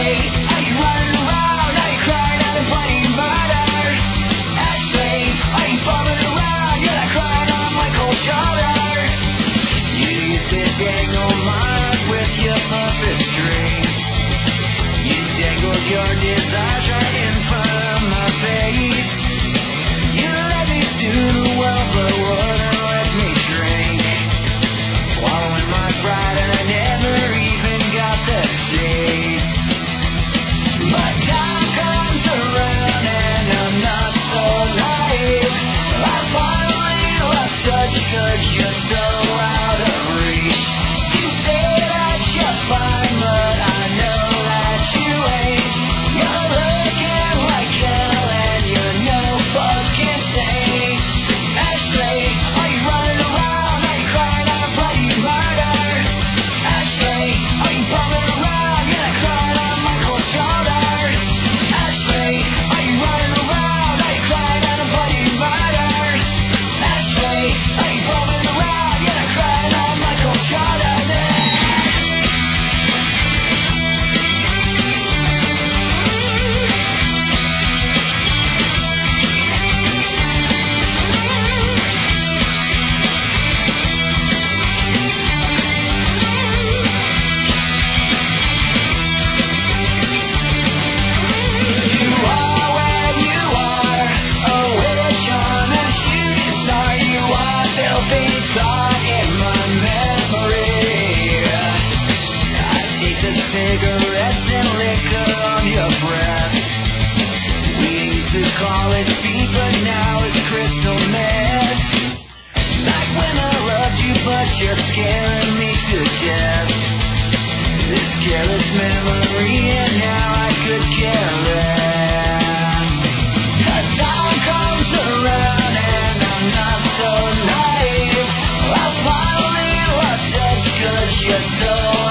You're scaring me to death. This careless memory, and now I could care less. The time comes around and I'm not so naive. I finally lost touch 'cause you're so